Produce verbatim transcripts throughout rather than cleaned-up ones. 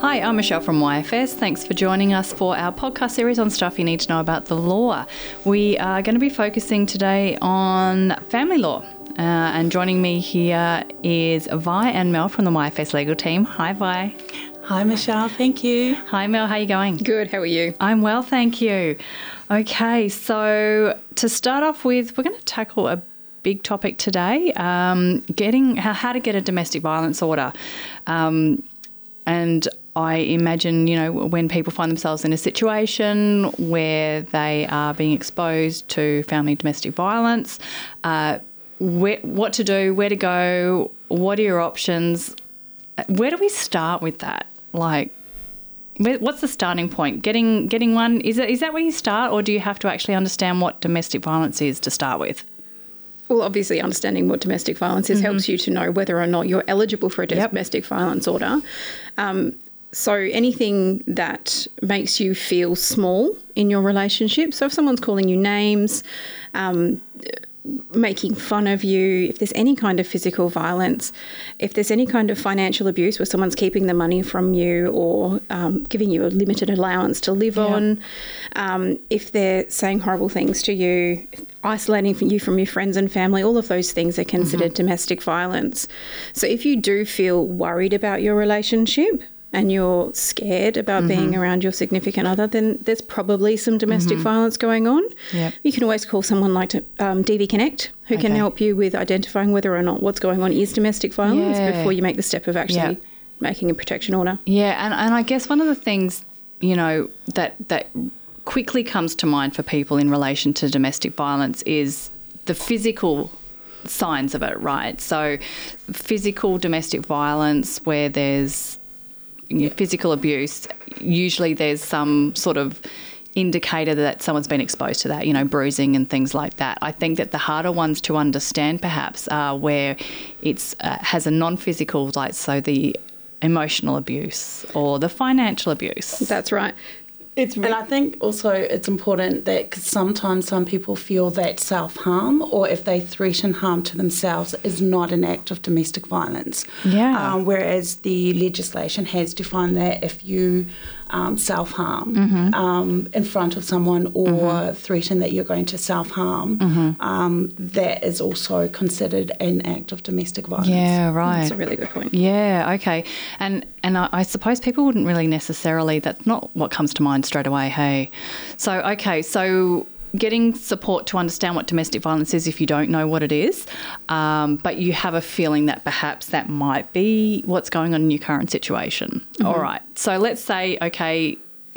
Hi, I'm Michelle from Y F S. Thanks for joining us for our podcast series on stuff you need to know about the law. We are going to be focusing today on family law. Uh, and joining me here is Vi and Mel from the Y F S legal team. Hi, Vi. Hi, Michelle. Thank you. Hi, Mel. How are you going? Good. How are you? I'm well, thank you. Okay, so to start off with, we're going to tackle a big topic today, um, getting how, how to get a domestic violence order. Um, and I imagine, you know, when people find themselves in a situation where they are being exposed to family domestic violence, uh, where, what to do, where to go, what are your options? Where do we start with that? Like, where, what's the starting point? Getting getting one, is it is that where you start, or do you have to actually understand what domestic violence is to start with? Well, obviously, understanding what domestic violence is mm-hmm. helps you to know whether or not you're eligible for a Yep. domestic violence order. Um, so anything that makes you feel small in your relationship. So if someone's calling you names, um, making fun of you, if there's any kind of physical violence, if there's any kind of financial abuse where someone's keeping the money from you or um, giving you a limited allowance to live Yeah. on, um, if they're saying horrible things to you, isolating you from your friends and family, all of those things are considered mm-hmm. domestic violence. So if you do feel worried about your relationship and you're scared about mm-hmm. being around your significant other, then there's probably some domestic mm-hmm. violence going on. Yep. You can always call someone like um, D V Connect, who Okay. can help you with identifying whether or not what's going on is domestic violence Yeah. before you make the step of actually Yep. making a protection order. Yeah, and, and I guess one of the things, you know, that that quickly comes to mind for people in relation to domestic violence is the physical signs of it, right? So physical domestic violence where there's you know, physical abuse, usually there's some sort of indicator that someone's been exposed to that, you know, bruising and things like that. I think that the harder ones to understand perhaps are where it's uh, has a non-physical, like so the emotional abuse or the financial abuse. That's right. It's And I think also it's important that 'cause sometimes some people feel that self-harm or if they threaten harm to themselves is not an act of domestic violence. Yeah. Um, whereas the legislation has defined that if you um, self-harm Mm-hmm. um, in front of someone or mm-hmm. threaten that you're going to self-harm, Mm-hmm. um, that is also considered an act of domestic violence. Yeah, right. That's a really good point. Yeah, okay. And and I, I suppose people wouldn't really necessarily, that's not what comes to mind straight away, hey. So, okay, so getting support to understand what domestic violence is if you don't know what it is, um, but you have a feeling that perhaps that might be what's going on in your current situation. Mm-hmm. All right. So let's say, okay,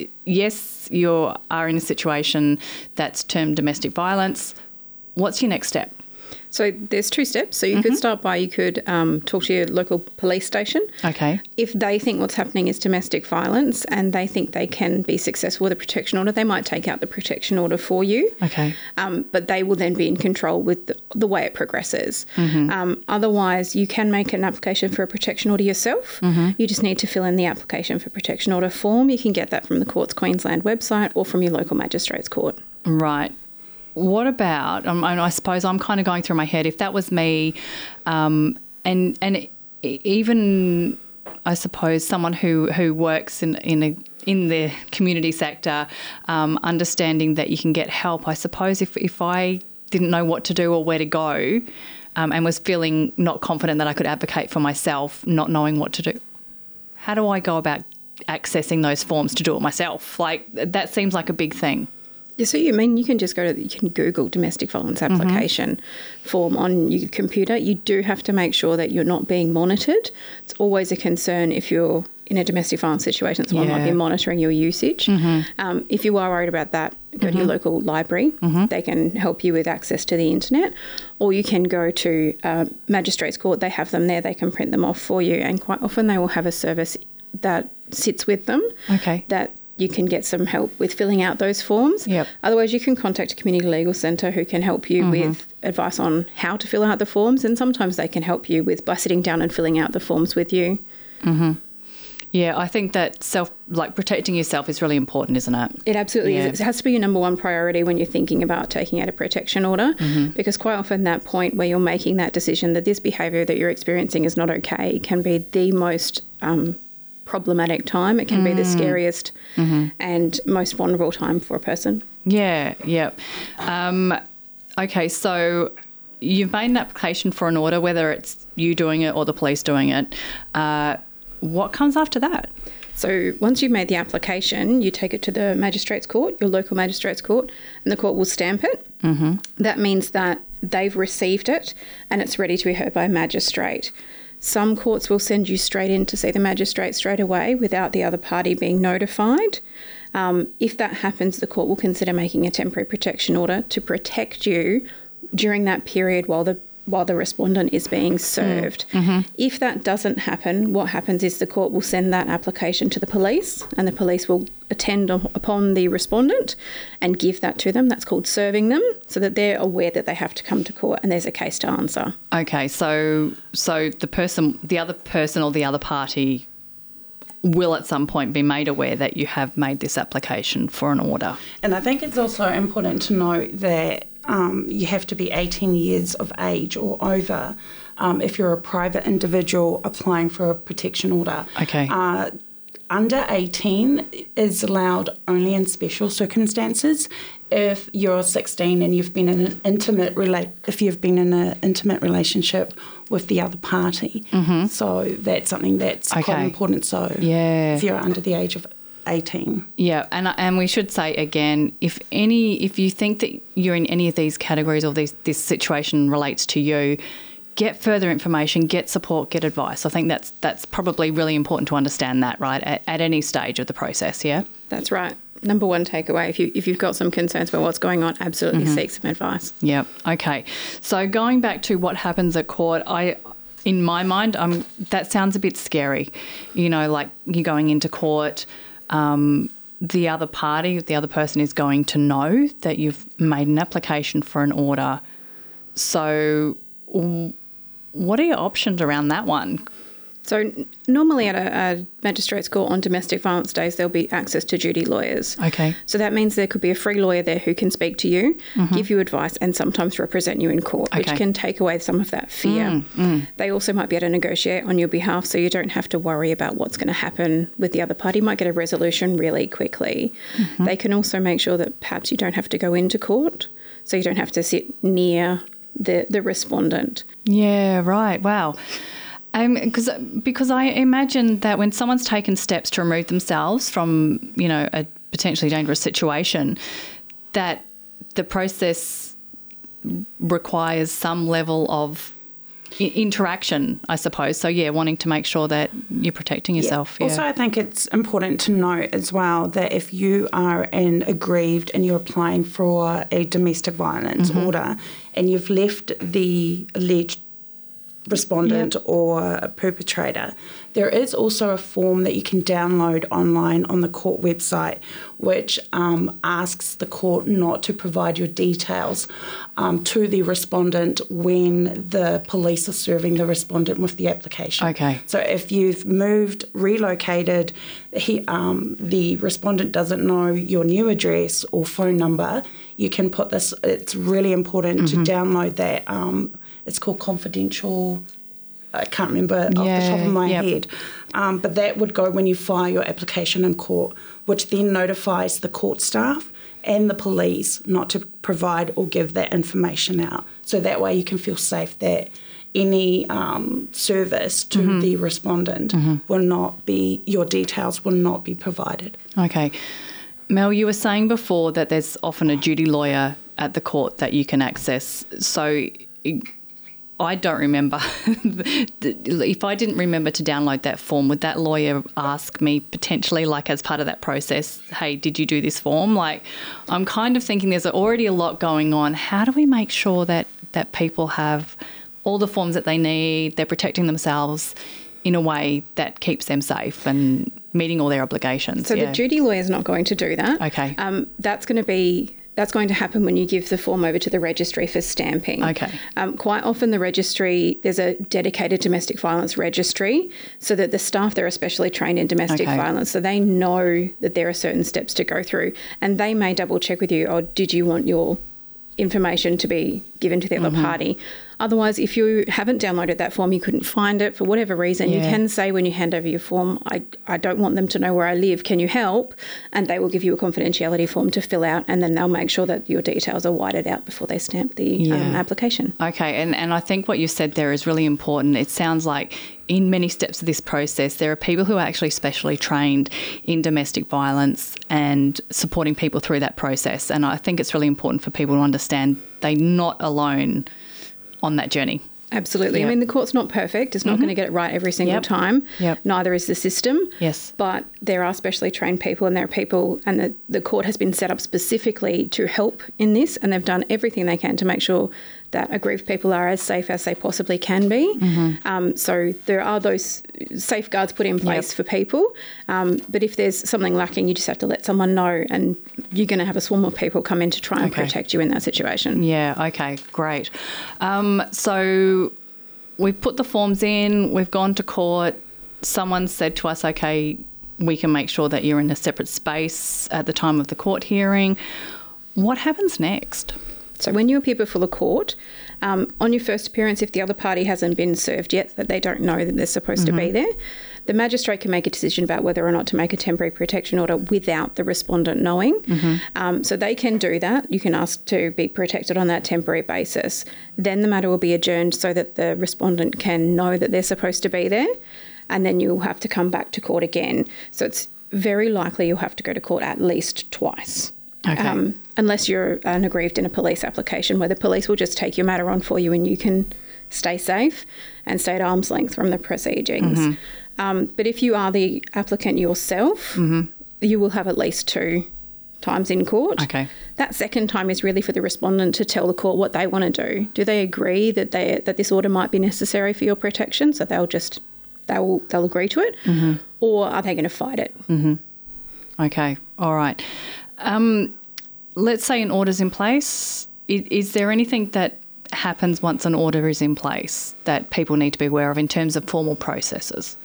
yes, you are in a situation that's termed domestic violence. What's your next step? So there's two steps. So you Mm-hmm. could start by, you could um, talk to your local police station. Okay. If they think what's happening is domestic violence and they think they can be successful with a protection order, they might take out the protection order for you. Okay. Um, but they will then be in control with the, the way it progresses. Mm-hmm. Um, otherwise, you can make an application for a protection order yourself. Mm-hmm. You just need to fill in the application for protection order form. You can get that from the Courts Queensland website or from your local magistrate's court. Right. What about, um, and I suppose I'm kind of going through my head, if that was me, um, and and even, I suppose, someone who, who works in, in, a, in the community sector, um, understanding that you can get help, I suppose if, if I didn't know what to do or where to go um, and was feeling not confident that I could advocate for myself, not knowing what to do, how do I go about accessing those forms to do it myself? Like, that seems like a big thing. Yeah, so you mean you can just go to, you can Google domestic violence application mm-hmm. form on your computer. You do have to make sure that you're not being monitored. It's always a concern if you're in a domestic violence situation, someone Yeah. might be monitoring your usage. Mm-hmm. Um, if you are worried about that, go mm-hmm. to your local library. Mm-hmm. They can help you with access to the internet. Or you can go to uh, Magistrates Court. They have them there. They can print them off for you. And quite often they will have a service that sits with them. Okay. That you can get some help with filling out those forms. Yep. Otherwise, you can contact a community legal centre who can help you mm-hmm. with advice on how to fill out the forms, and sometimes they can help you with by sitting down and filling out the forms with you. Mm-hmm. Yeah, I think that self, like protecting yourself is really important, isn't it? It absolutely Yeah. is. It has to be your number one priority when you're thinking about taking out a protection order, mm-hmm. because quite often that point where you're making that decision that this behaviour that you're experiencing is not okay can be the most um, problematic time. It can be the scariest Mm-hmm. and most vulnerable time for a person. Yeah, yeah. Um, okay, so you've made an application for an order, whether it's you doing it or the police doing it. Uh, what comes after that? So once you've made the application, you take it to the magistrate's court, your local magistrate's court, and the court will stamp it. Mm-hmm. That means that they've received it and it's ready to be heard by a magistrate. Some courts will send you straight in to see the magistrate straight away without the other party being notified. Um, if that happens, the court will consider making a temporary protection order to protect you during that period while the while the respondent is being served. Mm-hmm. If that doesn't happen, what happens is the court will send that application to the police, and the police will attend upon the respondent and give that to them. That's called serving them, so that they're aware that they have to come to court and there's a case to answer. Okay, so so the person, the other person or the other party will at some point be made aware that you have made this application for an order. And I think it's also important to note that um, you have to be eighteen years of age or over um, if you're a private individual applying for a protection order. Okay. Uh, under eighteen is allowed only in special circumstances. If you're sixteen and you've been in an intimate rela- if you've been in an intimate relationship with the other party, mm-hmm. so that's something that's Okay. quite important. So Yeah. if you're under the age of eighteen. Yeah, and and we should say again, if any, if you think that you're in any of these categories or these this situation relates to you, get further information, get support, get advice. I think that's that's probably really important to understand that, right, at, at any stage of the process. Yeah, That's right. Number one takeaway, if, you, if you've got some concerns about what's going on, absolutely Mm-hmm. seek some advice. yeah. Okay, so going back to what happens at court, I. In my mind, um, that sounds a bit scary. You know, like you're going into court, um, the other party, the other person is going to know that you've made an application for an order. So w- what are your options around that one? So n- normally at a, a magistrate's court on domestic violence days, there'll be access to duty lawyers. Okay. So that means there could be a free lawyer there who can speak to you, give you advice, and sometimes represent you in court, which Okay. can take away some of that fear. They also might be able to negotiate on your behalf, so you don't have to worry about what's going to happen with the other party. You might get a resolution really quickly. They can also make sure that perhaps you don't have to go into court, so you don't have to sit near the, the respondent. Yeah, right. Wow. Um, because because I imagine that when someone's taken steps to remove themselves from, you know, a potentially dangerous situation, that the process requires some level of I- interaction, I suppose. So, yeah, wanting to make sure that you're protecting yourself. Yeah. Also, I think it's important to note as well that if you are an aggrieved and you're applying for a domestic violence Mm-hmm. order and you've left the alleged respondent Yep. or a perpetrator, there is also a form that you can download online on the court website which um, asks the court not to provide your details um, to the respondent when the police are serving the respondent with the application. Okay. So if you've moved, relocated, he, um, the respondent doesn't know your new address or phone number, you can put this, it's really important Mm-hmm. to download that. Um, it's called confidential, I can't remember off the top Yeah, of my yep. head. Um, but that would go when you file your application in court, which then notifies the court staff and the police not to provide or give that information out. So that way you can feel safe that any um, service to Mm-hmm. the respondent will not be, your details will not be provided. Okay. Mel, you were saying before that there's often a duty lawyer at the court that you can access. So I don't remember. If I didn't remember to download that form, would that lawyer ask me potentially, like as part of that process, hey, did you do this form? Like, I'm kind of thinking there's already a lot going on. How do we make sure that, that people have all the forms that they need, they're protecting themselves in a way that keeps them safe and meeting all their obligations? So Yeah. the duty lawyer is not going to do that. Okay. Um, that's going to be that's going to happen when you give the form over to the registry for stamping. Okay. Um, quite often the registry, there's a dedicated domestic violence registry, so that the staff there are specially trained in domestic Okay. violence, so they know that there are certain steps to go through, and they may double check with you, oh, did you want your information to be given to the other Mm-hmm. party. Otherwise, if you haven't downloaded that form, you couldn't find it for whatever reason, you Yeah. can say when you hand over your form, I, I don't want them to know where I live, can you help? And they will give you a confidentiality form to fill out, and then they'll make sure that your details are whited out before they stamp the Yeah. um, application. Okay, and, and I think what you said there is really important. It sounds like in many steps of this process, there are people who are actually specially trained in domestic violence and supporting people through that process. And I think it's really important for people to understand they're not alone on that journey. Absolutely. Yep. I mean, the court's not perfect. It's not going to get it right every single Yep. time. Yep. Neither is the system. Yes. But there are specially trained people, and there are people, and the, the court has been set up specifically to help in this, and they've done everything they can to make sure that aggrieved people are as safe as they possibly can be. Mm-hmm. Um, so there are those safeguards put in place Yep. for people. Um, but if there's something lacking, you just have to let someone know, and you're going to have a swarm of people come in to try and Okay. protect you in that situation. Yeah, okay, great. Um, so we've put the forms in, we've gone to court, someone said to us, okay, we can make sure that you're in a separate space at the time of the court hearing. What happens next? So when you appear before the court, um, on your first appearance, if the other party hasn't been served yet, that they don't know that they're supposed Mm-hmm. to be there, the magistrate can make a decision about whether or not to make a temporary protection order without the respondent knowing. Mm-hmm. Um, so they can do that. You can ask to be protected on that temporary basis. Then the matter will be adjourned so that the respondent can know that they're supposed to be there, and then you'll have to come back to court again. So it's very likely you'll have to go to court at least twice. Okay. Unless you're an aggrieved in a police application, where the police will just take your matter on for you and you can stay safe and stay at arm's length from the proceedings. Mm-hmm. Um, but if you are the applicant yourself, Mm-hmm. you will have at least two times in court. Okay. That second time is really for the respondent to tell the court what they want to do. Do they agree that they that this order might be necessary for your protection? So they'll just they'll they'll agree to it, Mm-hmm. or are they going to fight it? Okay, all right. Um, let's say an order's in place. Is, is there anything that happens once an order is in place that people need to be aware of in terms of formal processes?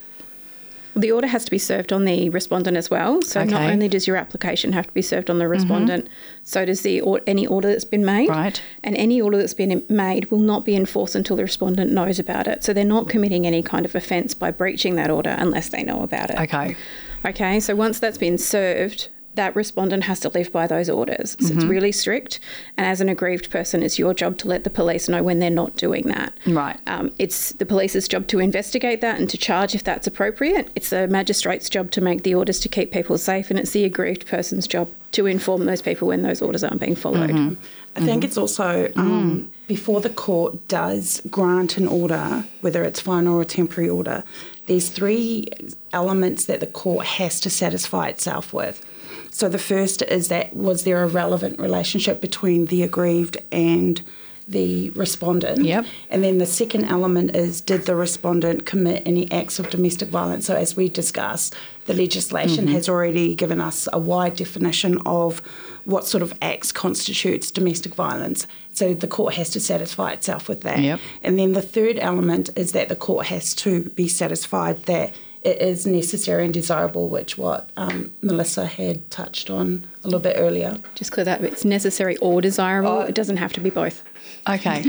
The order has to be served on the respondent as well. So not Okay. only does your application have to be served on the respondent, so does the or- any order that's been made. Right. And any order that's been made will not be enforced until the respondent knows about it. So they're not committing any kind of offence by breaching that order unless they know about it. Okay. Okay, so once that's been served, that respondent has to live by those orders. So Mm-hmm. it's really strict. And as an aggrieved person, it's your job to let the police know when they're not doing that. Right. Um, it's the police's job to investigate that and to charge if that's appropriate. It's the magistrate's job to make the orders to keep people safe, and it's the aggrieved person's job to inform those people when those orders aren't being followed. Mm-hmm. I think it's also um, before the court does grant an order, whether it's final or a temporary order, there's three elements that the court has to satisfy itself with. So the first is that was there a relevant relationship between the aggrieved and the respondent? Yep. And then the second element is did the respondent commit any acts of domestic violence? So as we discussed, the legislation Mm-hmm. has already given us a wide definition of what sort of acts constitutes domestic violence. So the court has to satisfy itself with that. Yep. And then the third element is that the court has to be satisfied that it is necessary and desirable, which what um, Melissa had touched on a little bit earlier. Just clear that it's necessary or desirable. Oh. It doesn't have to be both. Okay.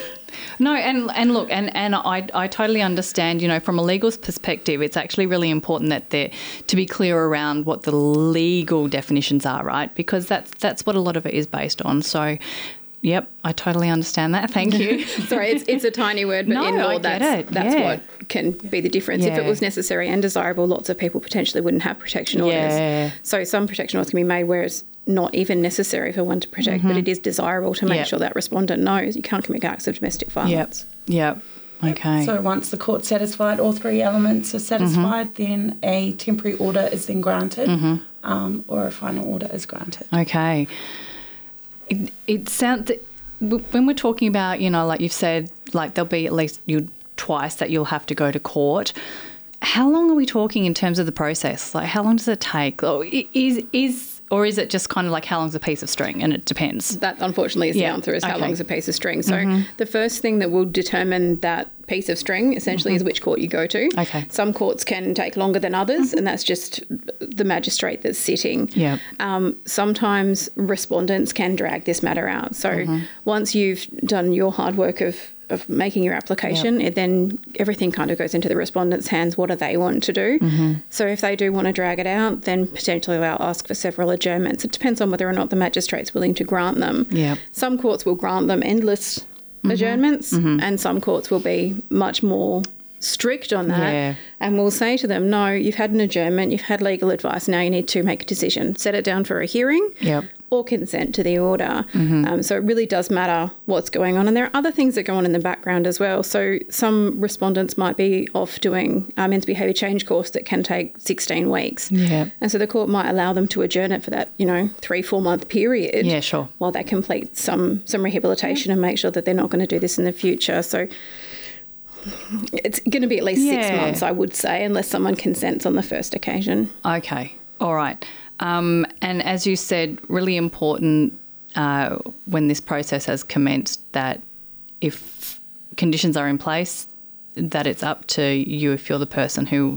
No, and, and look, and, and I, I totally understand, you know, from a legal perspective, it's actually really important that there to be clear around what the legal definitions are, right? Because that's that's what a lot of it is based on. So, yep, I totally understand that. Thank you. Sorry, it's, it's a tiny word, but No, in law, I get that's, it. that's Yeah. what can be the difference. If it Yeah. was necessary and desirable, lots of people potentially wouldn't have protection orders. Yeah. So some protection orders can be made where it's not even necessary for one to protect, but it is desirable to make Yep. sure that respondent knows you can't commit acts of domestic Yep. violence. Yep. Okay. So once the court's satisfied, all three elements are satisfied, then a temporary order is then granted um, or a final order is granted. Okay. It, it sounds, when we're talking about, you know, like you've said, like there'll be at least you twice that you'll have to go to court. How long are we talking in terms of the process? Like how long does it take? Or i- is is or is it just kind of like how long's a piece of string, and it depends? That, unfortunately, is Yeah. the answer, is how Okay. long is a piece of string. So the first thing that will determine that piece of string, essentially, is which court you go to. Okay. Some courts can take longer than others, and that's just the magistrate that's sitting. Yeah. Um, sometimes respondents can drag this matter out. So once you've done your hard work of of making your application, it then everything kind of goes into the respondent's hands. What do they want to do? Mm-hmm. So if they do want to drag it out, then potentially they'll ask for several adjournments. It depends on whether or not the magistrate's willing to grant them. Yeah. Some courts will grant them endless mm-hmm. adjournments, mm-hmm. and some courts will be much more strict on that, Yeah. and we'll say to them, no, you've had an adjournment, you've had legal advice, now you need to make a decision. Set it down for a hearing. Yep. Or consent to the order. Mm-hmm. Um, so it really does matter what's going on. And there are other things that go on in the background as well. So some respondents might be off doing a men's behaviour change course that can take sixteen weeks. Yeah. And so the court might allow them to adjourn it for that, you know, three, four month period. Yeah, sure. While they complete some, some rehabilitation and make sure that they're not going to do this in the future. So it's going to be at least six Yeah. months, I would say, unless someone consents on the first occasion. Okay. All right. Um, and as you said, really important uh, when this process has commenced that if conditions are in place, that it's up to you, if you're the person who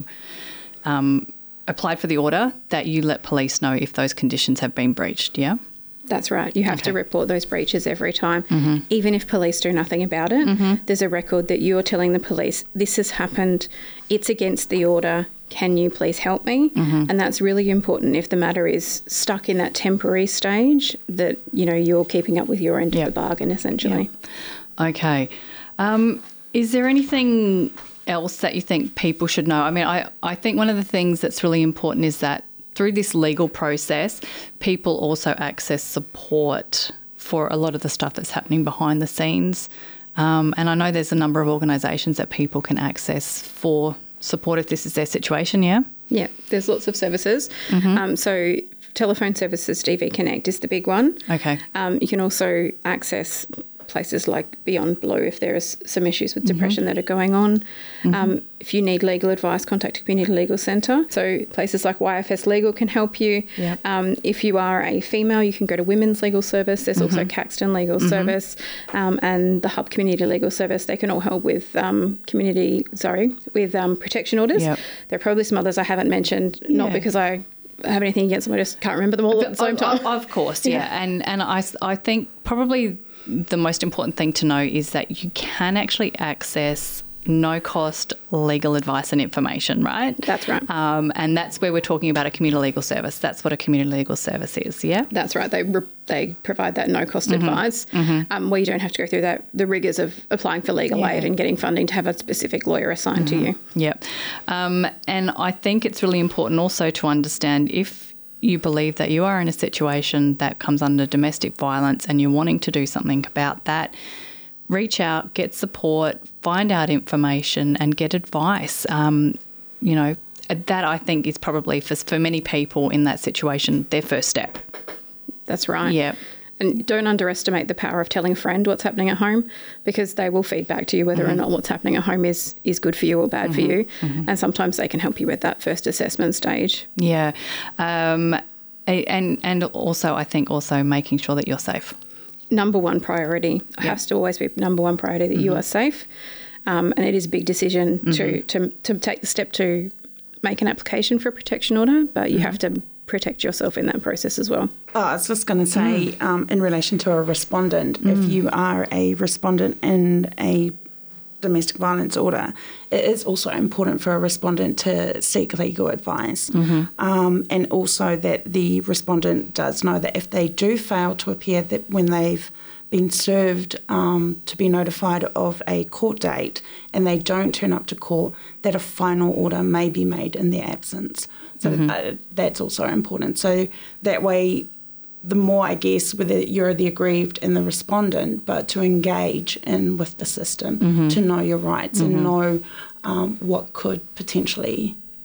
um, applied for the order, that you let police know if those conditions have been breached, yeah? That's right. You have Okay. to report those breaches every time. Mm-hmm. Even if police do nothing about it, mm-hmm. there's a record that you're telling the police, this has happened, it's against the order, can you please help me? Mm-hmm. And that's really important if the matter is stuck in that temporary stage, that, you know, you're keeping up with your end Yep. of the bargain, essentially. Yep. Okay. Um, is there anything else that you think people should know? I mean, I, I think one of the things that's really important is that through this legal process, people also access support for a lot of the stuff that's happening behind the scenes. Um, and I know there's a number of organisations that people can access for support if this is their situation, yeah? Yeah, there's lots of services. Mm-hmm. Um, so telephone services, D V Connect is the big one. Okay. Um, you can also access places like Beyond Blue if there is some issues with depression mm-hmm. that are going on. Mm-hmm. Um, if you need legal advice, contact a community legal centre. So places like Y F S Legal can help you. Yep. Um, if you are a female, you can go to Women's Legal Service. There's mm-hmm. also Caxton Legal mm-hmm. Service um, and the Hub Community Legal Service. They can all help with um, community, sorry, with um, protection orders. Yep. There are probably some others I haven't mentioned, Yeah. not because I have anything against them, I just can't remember them all at the same time. Of, of course, yeah. Yeah. And, and I, I think probably the most important thing to know is that you can actually access no-cost legal advice and information, right? That's right. Um, and that's where we're talking about a community legal service. That's what a community legal service is, yeah? That's right. They re- they provide that no-cost Mm-hmm. advice Mm-hmm. Um, where you don't have to go through that the rigours of applying for legal Yeah. aid and getting funding to have a specific lawyer assigned Mm-hmm. to you. Yep. Um, and I think it's really important also to understand if you believe that you are in a situation that comes under domestic violence and you're wanting to do something about that, reach out, get support, find out information and get advice. Um, you know, that I think is probably for, for many people in that situation, their first step. That's right. Yeah. And don't underestimate the power of telling a friend what's happening at home, because they will feed back to you whether mm-hmm. or not what's happening at home is, is good for you or bad mm-hmm. for you. Mm-hmm. And sometimes they can help you with that first assessment stage. Yeah. Um, and, and also, I think also making sure that you're safe. Number one priority. It Yeah. has to always be number one priority that mm-hmm. you are safe. Um, and it is a big decision mm-hmm. to, to, to take the step to make an application for a protection order, but you mm-hmm. have to protect yourself in that process as well. Oh, I was just going to say, mm. um, in relation to a respondent, Mm. if you are a respondent in a domestic violence order, it is also important for a respondent to seek legal advice. Mm-hmm. Um, and also that the respondent does know that if they do fail to appear, that when they've been served um, to be notified of a court date and they don't turn up to court, that a final order may be made in their absence. So mm-hmm. uh, that's also important. So that way, the more, I guess, whether you're the aggrieved and the respondent, but to engage in with the system, mm-hmm. to know your rights mm-hmm. and know um, what could potentially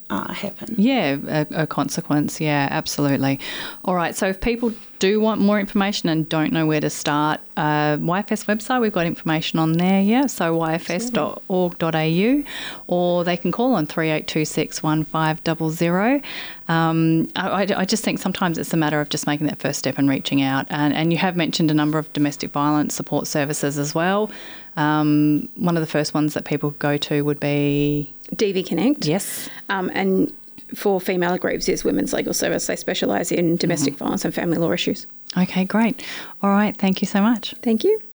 uh, happen. Yeah, a, a consequence. Yeah, absolutely. All right. So if people do want more information and don't know where to start, uh, Y F S website, we've got information on there. Yeah. So y f s dot org dot a u, or they can call on three eight two six, one five zero zero. Um, I, I just think sometimes it's a matter of just making that first step and reaching out. And, and you have mentioned a number of domestic violence support services as well. Um, one of the first ones that people go to would be D V Connect. Yes. Um, and for female aggrieved is Women's Legal Service. They specialise in domestic mm-hmm. violence and family law issues. Okay, great. All right. Thank you so much. Thank you.